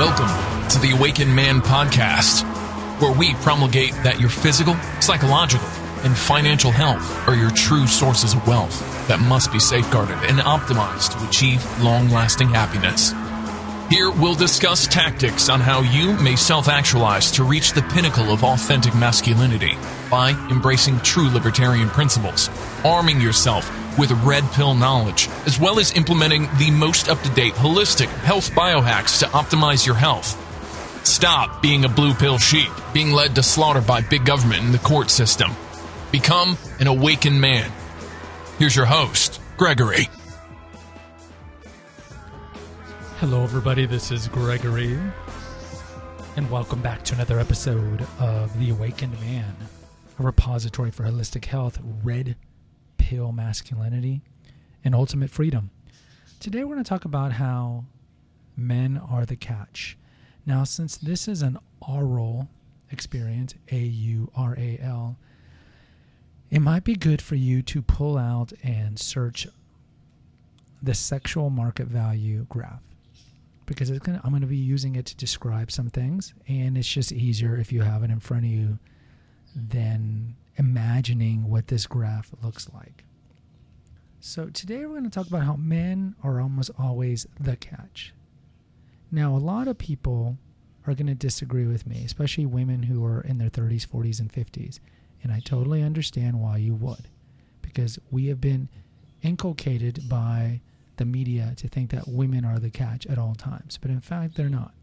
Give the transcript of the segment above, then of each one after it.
Welcome to the Awakened Man podcast, where we promulgate that your physical, psychological, and financial health are your true sources of wealth that must be safeguarded and optimized to achieve long-lasting happiness. Here we'll discuss tactics on how you may self-actualize to reach the pinnacle of authentic masculinity by embracing true libertarian principles, arming yourself with red pill knowledge, as well as implementing the most up-to-date holistic health biohacks to optimize your health. Stop being a blue pill sheep, being led to slaughter by big government and the court system. Become an awakened man. Here's your host, Gregory. Hello, everybody. This is Gregory, and welcome back to another episode of The Awakened Man, a repository for holistic health, red pill masculinity, and ultimate freedom. Today, we're going to talk about how men are the catch. Now, since this is an aural experience, A-U-R-A-L, it might be good for you to pull out and search the sexual market value graph, because I'm going to be using it to describe some things, and it's just easier if you have it in front of you than imagining what this graph looks like. So today we're going to talk about how men are almost always the catch. Now, a lot of people are going to disagree with me, especially women who are in their 30s, 40s, and 50s, and I totally understand why you would, because we have been inculcated by the media to think that women are the catch at all times, but in fact they're not.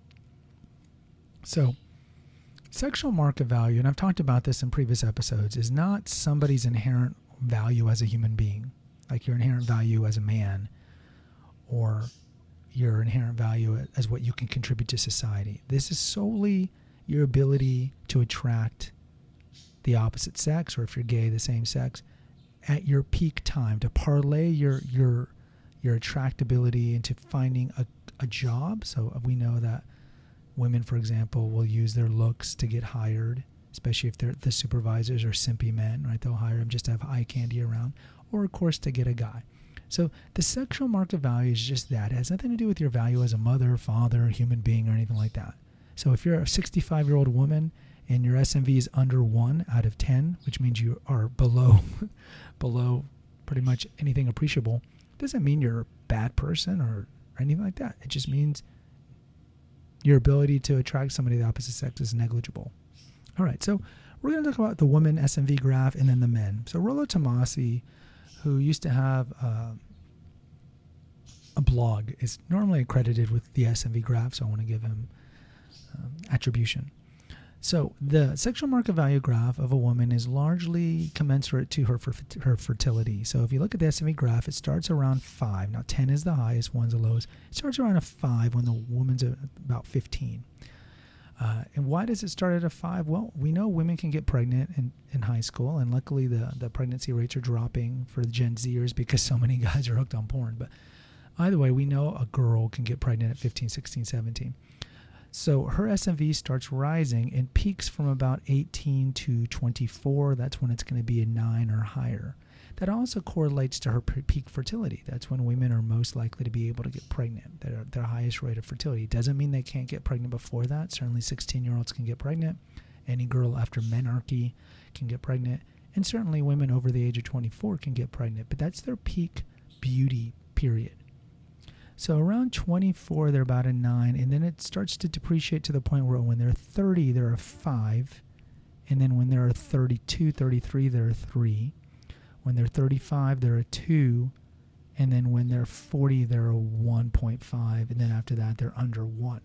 So sexual market value, and I've talked about this in previous episodes, is not somebody's inherent value as a human being, like your inherent value as a man or your inherent value as what you can contribute to society. This is solely your ability to attract the opposite sex, or if you're gay, the same sex, at your peak time, to parlay your attractability into finding a job. So we know that women, for example, will use their looks to get hired, especially if they're the supervisors or simpy men, right? They'll hire them just to have eye candy around, or of course to get a guy. So the sexual market value is just that. It has nothing to do with your value as a mother, father, human being, or anything like that. So if you're a 65-year-old woman and your SMV is under 1 out of 10, which means you are below pretty much anything appreciable, doesn't mean you're a bad person or anything like that. It just means your ability to attract somebody of the opposite sex is negligible. All right, so we're going to talk about the woman SMV graph and then the men. So Rollo Tomassi, who used to have a blog, is normally accredited with the SMV graph, so I want to give him attribution. So the sexual market value graph of a woman is largely commensurate to her fertility. So if you look at the SMV graph, it starts around 5. Now 10 is the highest, 1's the lowest. It starts around a 5 when the woman's about 15. And why does it start at a 5? Well, we know women can get pregnant in high school, and luckily the pregnancy rates are dropping for the Gen Zers because so many guys are hooked on porn. But either way, we know a girl can get pregnant at 15, 16, 17. So her SMV starts rising and peaks from about 18 to 24. That's when it's going to be a 9 or higher. That also correlates to her peak fertility. That's when women are most likely to be able to get pregnant, their highest rate of fertility. Doesn't mean they can't get pregnant before that. Certainly 16-year-olds can get pregnant. Any girl after menarche can get pregnant. And certainly women over the age of 24 can get pregnant. But that's their peak beauty period. So around 24, they're about a 9, and then it starts to depreciate to the point where when they're 30, they're a 5, and then when they're 32, 33, they're a 3. When they're 35, they're a 2, and then when they're 40, they're a 1.5, and then after that, they're under 1.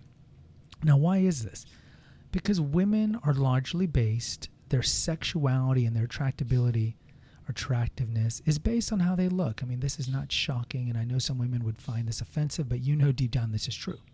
Now, why is this? Because women are largely based, their sexuality and their attractiveness is based on how they look. I mean, this is not shocking, and I know some women would find this offensive, but you know deep down this is true.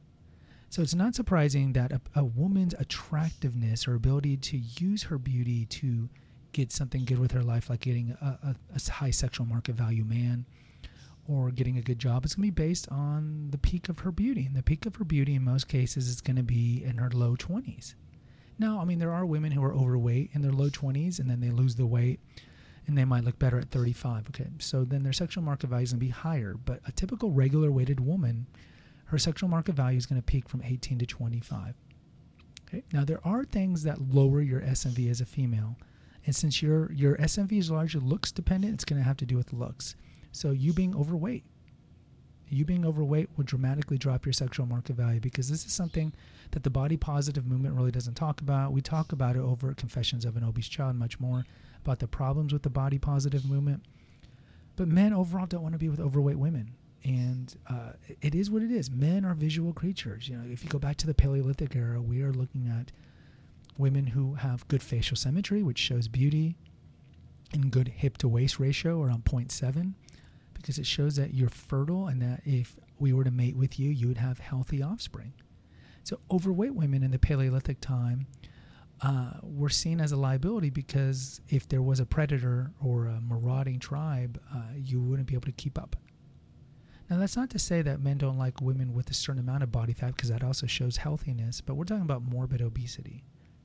So it's not surprising that a woman's attractiveness or ability to use her beauty to get something good with her life, like getting a high sexual market value man or getting a good job, is going to be based on the peak of her beauty. And the peak of her beauty in most cases is going to be in her low 20s. Now, I mean, there are women who are overweight in their low 20s, and then they lose the weight and they might look better at 35. Okay, so then their sexual market value is going to be higher. But a typical regular weighted woman, her sexual market value is going to peak from 18 to 25. Okay? Now, there are things that lower your SMV as a female. And since your SMV is largely looks dependent, it's going to have to do with looks. So you being overweight will dramatically drop your sexual market value, because this is something that the body positive movement really doesn't talk about. We talk about it over at Confessions of an Obese Child, much more about the problems with the body positive movement. But men overall don't want to be with overweight women. And it is what it is. Men are visual creatures. You know, if you go back to the Paleolithic era, we are looking at women who have good facial symmetry, which shows beauty, and good hip to waist ratio around 0.7, because it shows that you're fertile and that if we were to mate with you, you would have healthy offspring. So overweight women in the Paleolithic time were seen as a liability, because if there was a predator or a marauding tribe, you wouldn't be able to keep up. Now, that's not to say that men don't like women with a certain amount of body fat, because that also shows healthiness, but we're talking about morbid obesity.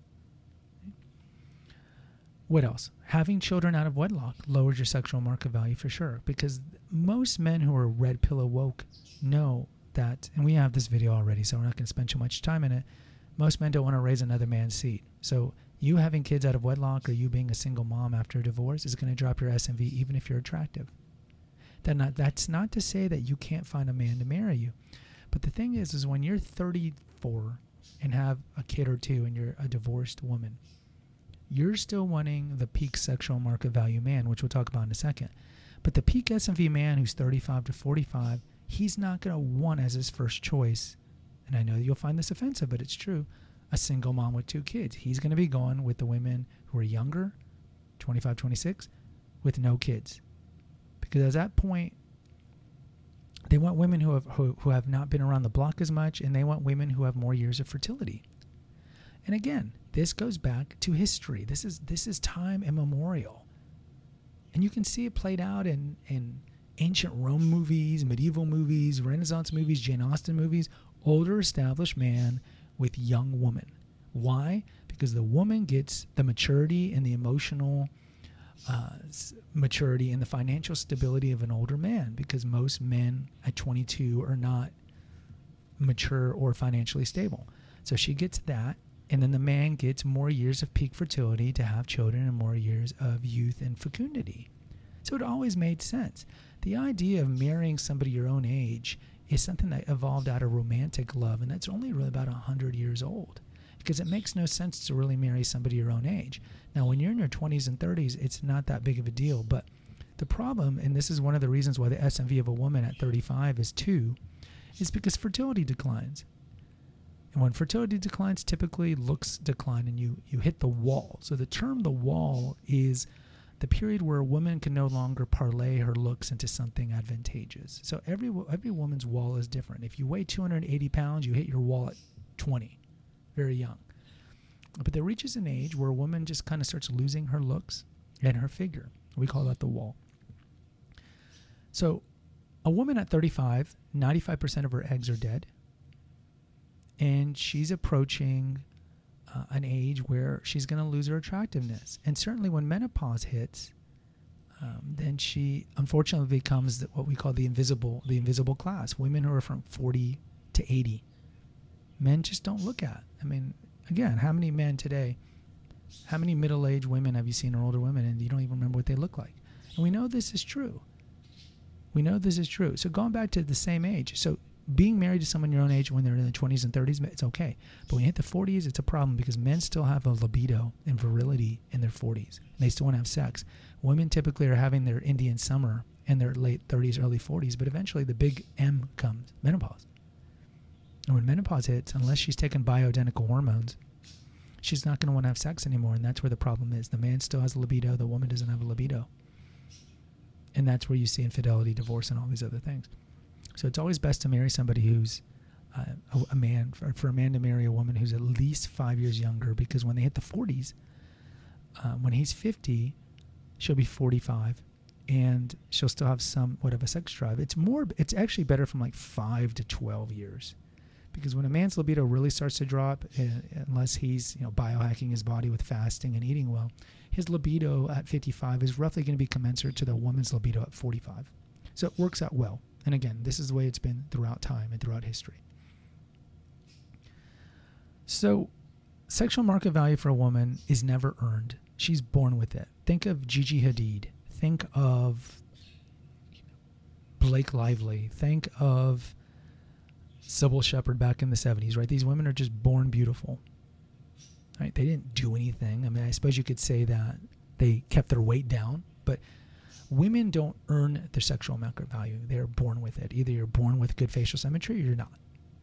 What else? Having children out of wedlock lowers your sexual market value for sure, because most men who are red pill woke know that, and we have this video already, so we're not going to spend too much time in it. Most men don't want to raise another man's seed. So you having kids out of wedlock, or you being a single mom after a divorce, is going to drop your SMV even if you're attractive. That's not to say that you can't find a man to marry you. But the thing is when you're 34 and have a kid or two and you're a divorced woman, you're still wanting the peak sexual market value man, which we'll talk about in a second. But the peak SMV man who's 35 to 45, he's not going to want as his first choice, and I know you'll find this offensive, but it's true, a single mom with 2 kids. He's going to be going with the women who are younger, 25, 26, with no kids. Because at that point, they want women who have not been around the block as much, and they want women who have more years of fertility. And again, this goes back to history. This is time immemorial. And you can see it played out in ancient Rome movies, medieval movies, Renaissance movies, Jane Austen movies. Older established man with young woman. Why? Because the woman gets the maturity and the emotional maturity and the financial stability of an older man, because most men at 22 are not mature or financially stable. So she gets that, and then the man gets more years of peak fertility to have children and more years of youth and fecundity. So it always made sense. The idea of marrying somebody your own age is something that evolved out of romantic love, and that's only really about 100 years old, because it makes no sense to really marry somebody your own age. Now, when you're in your 20s and 30s, it's not that big of a deal, but the problem, and this is one of the reasons why the SMV of a woman at 35 is 2, is because fertility declines. And when fertility declines, typically looks decline, and you hit the wall. So the term the wall is the period where a woman can no longer parlay her looks into something advantageous. So every woman's wall is different. If you weigh 280 pounds, you hit your wall at 20, very young. But there reaches an age where a woman just kind of starts losing her looks and her figure. We call that the wall. So a woman at 35, 95% of her eggs are dead. And she's approaching an age where she's going to lose her attractiveness. And certainly when menopause hits, then she unfortunately becomes what we call the invisible class. Women who are from 40 to 80. Men just don't look at. I mean, again, how many men today, how many middle-aged women have you seen, or older women, and you don't even remember what they look like? And we know this is true. So going back to the same age. So being married to someone your own age when they're in the 20s and 30s, it's okay. But when you hit the 40s, it's a problem, because men still have a libido and virility in their 40s. And they still want to have sex. Women typically are having their Indian summer in their late 30s, early 40s, but eventually the big M comes, menopause. And when menopause hits, unless she's taking bioidentical hormones, she's not going to want to have sex anymore, and that's where the problem is. The man still has a libido, the woman doesn't have a libido. And that's where you see infidelity, divorce, and all these other things. So it's always best to marry somebody who's a man, for a man to marry a woman who's at least 5 years younger, because when they hit the 40s, when he's 50, she'll be 45, and she'll still have somewhat of a sex drive. It's actually better from like 5 to 12 years. Because when a man's libido really starts to drop, unless he's biohacking his body with fasting and eating well, his libido at 55 is roughly going to be commensurate to the woman's libido at 45. So it works out well. And again, this is the way it's been throughout time and throughout history. So sexual market value for a woman is never earned. She's born with it. Think of Gigi Hadid. Think of Blake Lively. Think of Sybil Shepherd back in the 70s, right? These women are just born beautiful. Right? They didn't do anything. I mean, I suppose you could say that they kept their weight down, but women don't earn their sexual market value. They're born with it. Either you're born with good facial symmetry or you're not.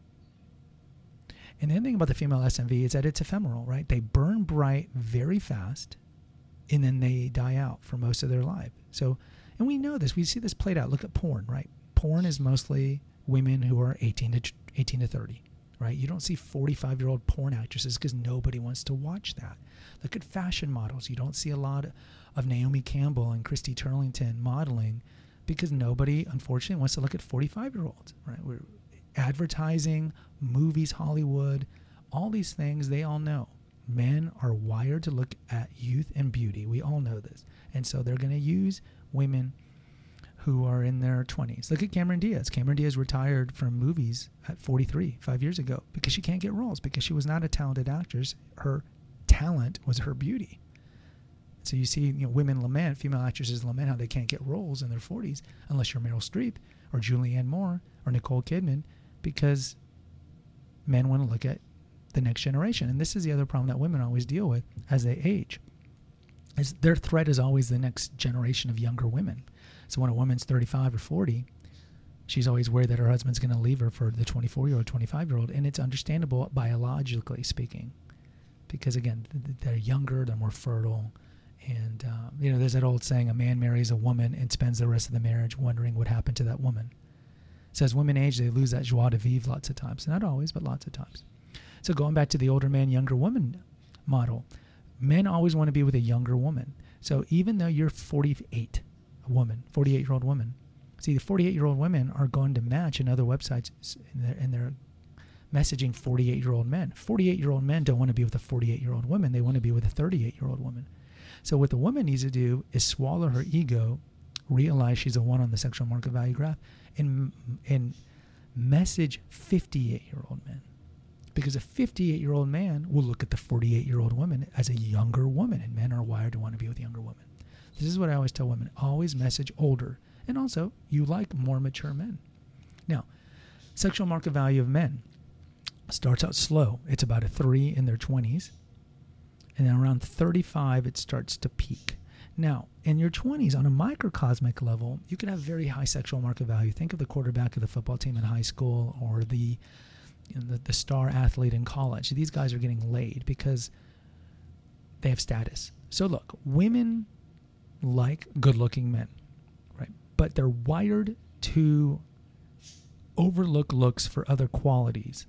And the other thing about the female SMV is that it's ephemeral, right? They burn bright very fast, and then they die out for most of their life. So, and we know this. We see this played out. Look at porn, right? Porn is mostly women who are 18 to 30, right? You don't see 45-year-old porn actresses because nobody wants to watch that. Look at fashion models. You don't see a lot of Naomi Campbell and Christy Turlington modeling because nobody, unfortunately, wants to look at 45-year-olds, right? We're advertising, movies, Hollywood, all these things, they all know. Men are wired to look at youth and beauty. We all know this. And so they're going to use women who are in their 20s. Look at Cameron Diaz. Cameron Diaz retired from movies at 43, 5 years ago, because she can't get roles, because she was not a talented actress. Her talent was her beauty. So you see, women lament, female actresses lament how they can't get roles in their 40s unless you're Meryl Streep or Julianne Moore or Nicole Kidman, because men want to look at the next generation. And this is the other problem that women always deal with as they age, is their threat is always the next generation of younger women. So when a woman's 35 or 40, she's always worried that her husband's going to leave her for the 24-year-old, 25-year-old. And it's understandable biologically speaking, because again, they're younger, they're more fertile. And, there's that old saying, a man marries a woman and spends the rest of the marriage wondering what happened to that woman. So as women age, they lose that joie de vivre lots of times. Not always, but lots of times. So going back to the older man, younger woman model, men always want to be with a younger woman. So even though you're 48, a woman, 48-year-old woman, see, the 48-year-old women are going to match in other websites, and they're messaging 48-year-old men. 48-year-old men don't want to be with a 48-year-old woman. They want to be with a 38-year-old woman. So what the woman needs to do is swallow her ego, realize she's a 1 on the sexual market value graph, and message 58-year-old men. Because a 58-year-old man will look at the 48-year-old woman as a younger woman, and men are wired to want to be with younger women. This is what I always tell women. Always message older. And also, you like more mature men. Now, sexual market value of men starts out slow. It's about a 3 in their 20s. And then around 35, it starts to peak. Now, in your 20s, on a microcosmic level, you can have very high sexual market value. Think of the quarterback of the football team in high school, or the star athlete in college. These guys are getting laid because they have status. So look, women like good-looking men, right? But they're wired to overlook looks for other qualities.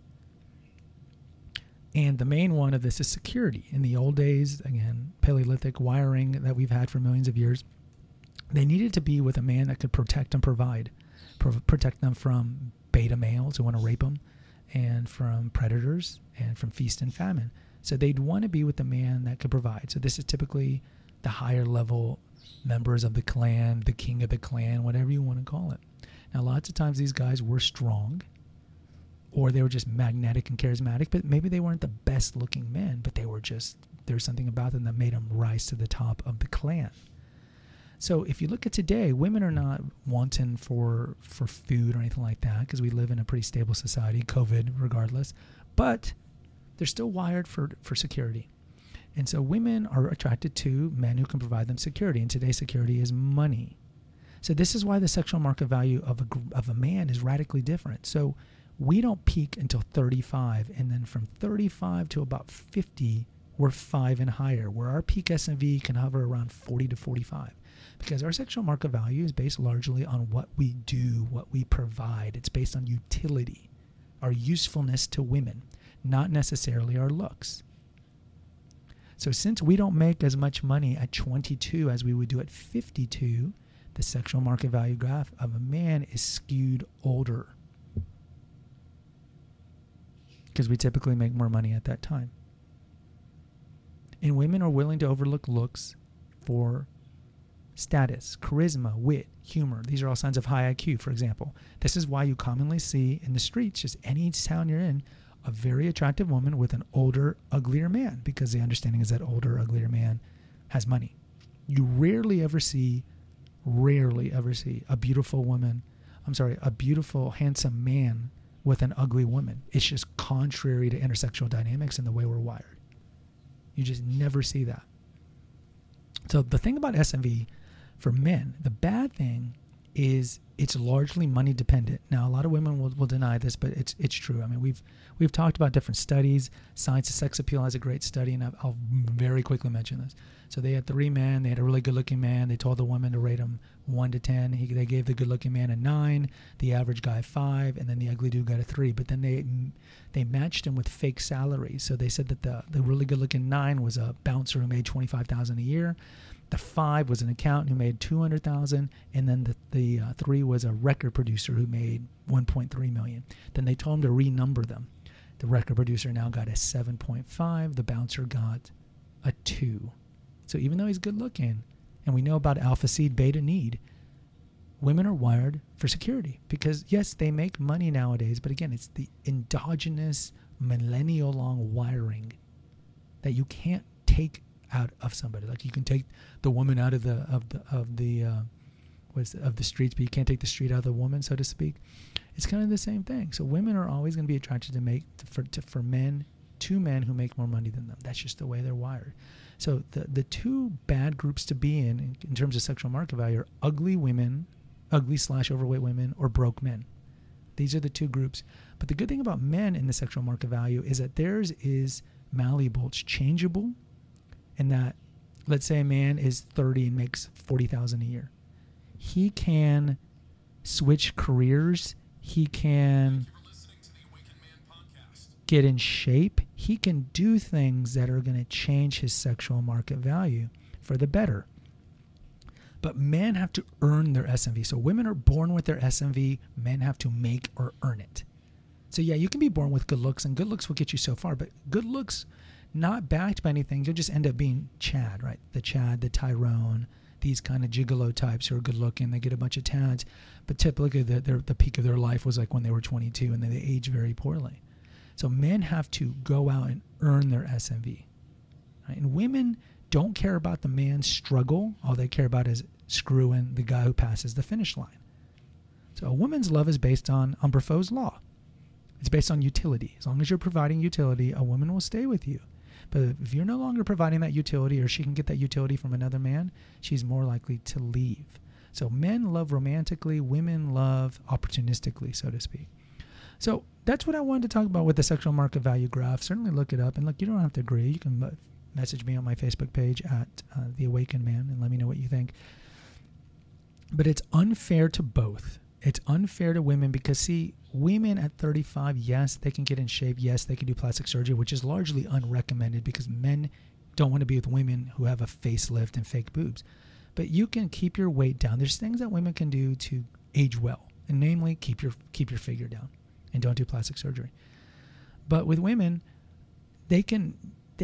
And the main one of this is security. In the old days, again, Paleolithic wiring that we've had for millions of years, they needed to be with a man that could protect and provide, protect them from beta males who want to rape them, and from predators, and from feast and famine. So they'd want to be with a man that could provide. So this is typically the higher level members of the clan, the king of the clan, whatever you want to call it. Now, lots of times these guys were strong, or they were just magnetic and charismatic, but maybe they weren't the best looking men, but they were just, there's something about them that made them rise to the top of the clan. So if you look at today, women are not wanting for food or anything like that, because we live in a pretty stable society, COVID regardless, but they're still wired for security. And so women are attracted to men who can provide them security, and today's security is money. So this is why the sexual market value of a man is radically different. So we don't peak until 35, and then from 35 to about 50, we're 5 and higher, where our peak SMV can hover around 40 to 45. Because our sexual market value is based largely on what we do, what we provide. It's based on utility, our usefulness to women, not necessarily our looks. So since we don't make as much money at 22 as we would do at 52, the sexual market value graph of a man is skewed older, because we typically make more money at that time. And women are willing to overlook looks for status, charisma, wit, humor. These are all signs of high IQ, for example. This is why you commonly see in the streets, just any town you're in, a very attractive woman with an older, uglier man, because the understanding is that older, uglier man has money. You rarely ever see a beautiful handsome man with an ugly woman. It's just contrary to intersexual dynamics and the way we're wired. You just never see that. So the thing about SMV for men, the bad thing is it's largely money dependent. Now, a lot of women will deny this, but it's true. I mean, we've talked about different studies. Science of Sex Appeal has a great study, and I'll very quickly mention this. So they had 3 men. They had a really good-looking man. They told the woman to rate him 1 to 10. They gave the good-looking man a 9, the average guy 5, and then the ugly dude got a 3. But then they matched him with fake salaries. So they said that the really good-looking 9 was a bouncer who made $25,000 a year. The 5 was an accountant who made $200,000, and then the 3 was a record producer who made $1.3 million. Then they told him to renumber them. The record producer now got a 7.5. The bouncer got a 2. So even though he's good looking, and we know about alpha seed, beta need, women are wired for security because, yes, they make money nowadays, but again, it's the endogenous millennial-long wiring that you can't take out of somebody. Like you can take the woman out of the streets, but you can't take the street out of the woman, so to speak. It's kind of the same thing. So women are always going to be attracted for men, to men who make more money than them. That's just the way they're wired. So the 2 bad groups to be in terms of sexual market value are ugly women, ugly/overweight women, or broke men. These are the 2 groups. But the good thing about men in the sexual market value is that theirs is malleable. It's changeable. And that, let's say a man is 30 and makes $40,000 a year. He can switch careers. He can get in shape. He can do things that are going to change his sexual market value for the better. But men have to earn their SMV. So women are born with their SMV. Men have to make or earn it. So yeah, you can be born with good looks, and good looks will get you so far. But good looks not backed by anything, you'll just end up being Chad, right? The Chad, the Tyrone, these kind of gigolo types who are good looking. They get a bunch of tads, but typically the peak of their life was like when they were 22, and then they age very poorly. So men have to go out and earn their SMV, right? And women don't care about the man's struggle. All they care about is screwing the guy who passes the finish line. So a woman's love is based on Umberfo's law. It's based on utility. As long as you're providing utility, a woman will stay with you. But if you're no longer providing that utility, or she can get that utility from another man, she's more likely to leave. So men love romantically, women love opportunistically, so to speak. So that's what I wanted to talk about with the sexual market value graph. Certainly look it up. And look, you don't have to agree. You can message me on my Facebook page at The Awakened Man and let me know what you think. But it's unfair to both. It's unfair to women because, see, women at 35, yes, they can get in shape. Yes, they can do plastic surgery, which is largely unrecommended because men don't want to be with women who have a facelift and fake boobs. But you can keep your weight down. There's things that women can do to age well, and namely keep your figure down and don't do plastic surgery. But with women, they can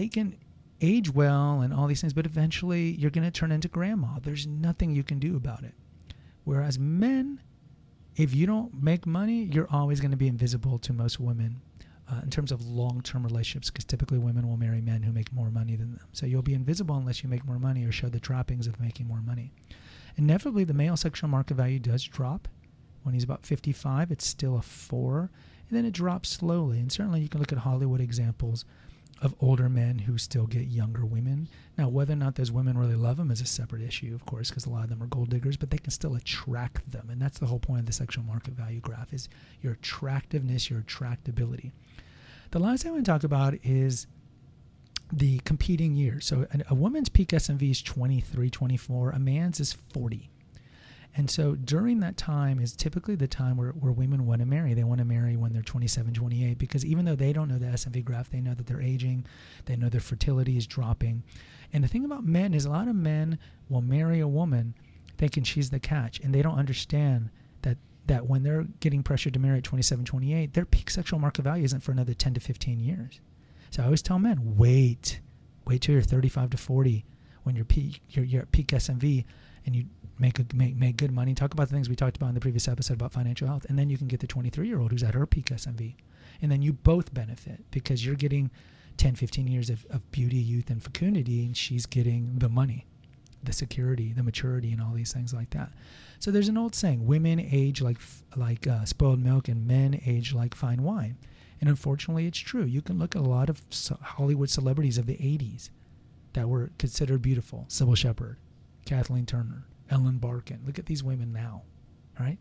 age well and all these things, but eventually you're going to turn into grandma. There's nothing you can do about it. Whereas men, if you don't make money, you're always going to be invisible to most women in terms of long-term relationships, because typically women will marry men who make more money than them. So you'll be invisible unless you make more money or show the trappings of making more money. Inevitably, the male sexual market value does drop. When he's about 55, it's still a 4, and then it drops slowly. And certainly you can look at Hollywood examples of older men who still get younger women. Now, whether or not those women really love them is a separate issue, of course, because a lot of them are gold diggers, but they can still attract them. And that's the whole point of the sexual market value graph, is your attractiveness, your attractability. The last thing I want to talk about is the competing years. So a woman's peak SMV is 23, 24. A man's is 40. And so during that time is typically the time where women want to marry. They want to marry when they're 27, 28, because even though they don't know the SMV graph, they know that they're aging. They know their fertility is dropping. And the thing about men is a lot of men will marry a woman thinking she's the catch, and they don't understand that when they're getting pressured to marry at 27, 28, their peak sexual market value isn't for another 10 to 15 years. So I always tell men, wait till you're 35 to 40. when you're at peak SMV and you make good money. Talk about the things we talked about in the previous episode about financial health. And then you can get the 23-year-old who's at her peak SMV. And then you both benefit because you're getting 10, 15 years of beauty, youth, and fecundity, and she's getting the money, the security, the maturity, and all these things like that. So there's an old saying, women age like spoiled milk and men age like fine wine. And unfortunately, it's true. You can look at a lot of Hollywood celebrities of the 80s that were considered beautiful. Sybil Shepherd, Kathleen Turner, Ellen Barkin. Look at these women now, right?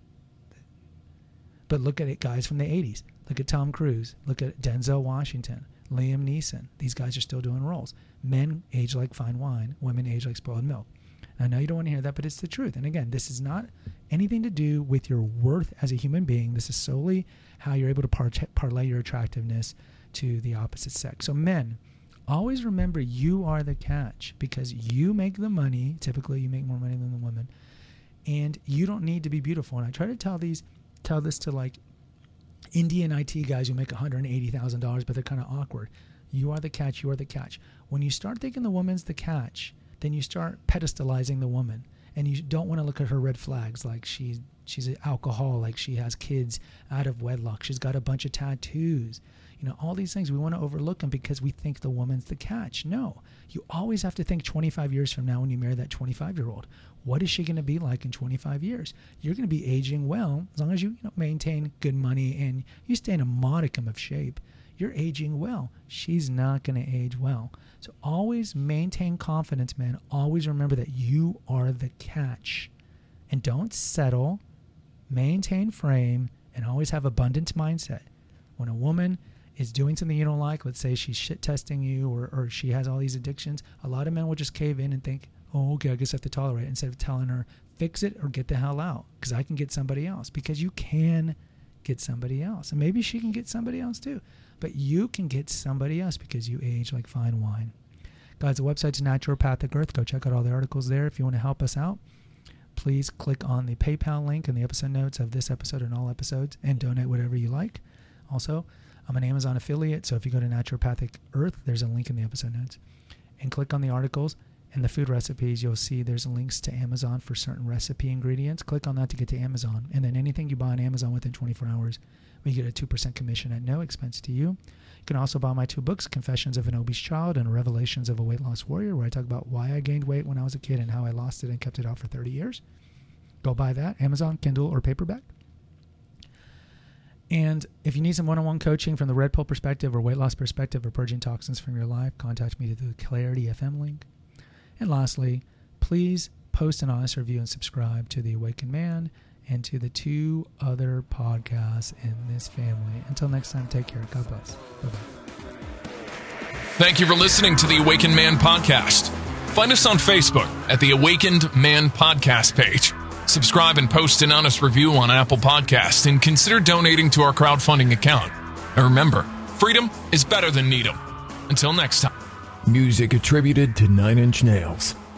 But look at it, guys from the 80s. Look at Tom Cruise. Look at Denzel Washington, Liam Neeson. These guys are still doing roles. Men age like fine wine. Women age like spoiled milk. I know you don't want to hear that, but it's the truth. And again, this is not anything to do with your worth as a human being. This is solely how you're able to parlay your attractiveness to the opposite sex. So men, always remember you are the catch because you make the money. Typically, you make more money than the woman. And you don't need to be beautiful. And I try to tell this to like Indian IT guys who make $180,000, but they're kind of awkward. You are the catch. You are the catch. When you start thinking the woman's the catch, then you start pedestalizing the woman, and you don't want to look at her red flags like she's an alcoholic, she has kids out of wedlock, she's got a bunch of tattoos, all these things. We want to overlook them because we think the woman's the catch. No, you always have to think 25 years from now when you marry that 25-year-old. What is she going to be like in 25 years? You're going to be aging well as long as you maintain good money and you stay in a modicum of shape. You're aging well. She's not going to age well. So always maintain confidence, man. Always remember that you are the catch. And don't settle. Maintain frame and always have abundance mindset. When a woman is doing something you don't like, let's say she's shit testing you or she has all these addictions, a lot of men will just cave in and think, oh, okay, I guess I have to tolerate it, instead of telling her, fix it or get the hell out because I can get somebody else. Because you can get somebody else. And maybe she can get somebody else too. But you can get somebody else because you age like fine wine. Guys, the website's Naturopathic Earth. Go check out all the articles there. If you want to help us out, please click on the PayPal link in the episode notes of this episode and all episodes and donate whatever you like. Also, I'm an Amazon affiliate, so if you go to Naturopathic Earth, there's a link in the episode notes. And click on the articles and the food recipes, you'll see there's links to Amazon for certain recipe ingredients. Click on that to get to Amazon. And then anything you buy on Amazon within 24 hours, we get a 2% commission at no expense to you. You can also buy my 2 books, Confessions of an Obese Child and Revelations of a Weight Loss Warrior, where I talk about why I gained weight when I was a kid and how I lost it and kept it off for 30 years. Go buy that, Amazon, Kindle, or paperback. And if you need some one-on-one coaching from the Red Pill perspective or weight loss perspective or purging toxins from your life, contact me through the Clarity FM link. And lastly, please post an honest review and subscribe to The Awakened Man and to the 2 other podcasts in this family. Until next time, take care. God bless. Bye-bye. Thank you for listening to The Awakened Man podcast. Find us on Facebook at The Awakened Man podcast page. Subscribe and post an honest review on Apple Podcasts and consider donating to our crowdfunding account. And remember, freedom is better than Needham. Until next time. Music attributed to Nine Inch Nails.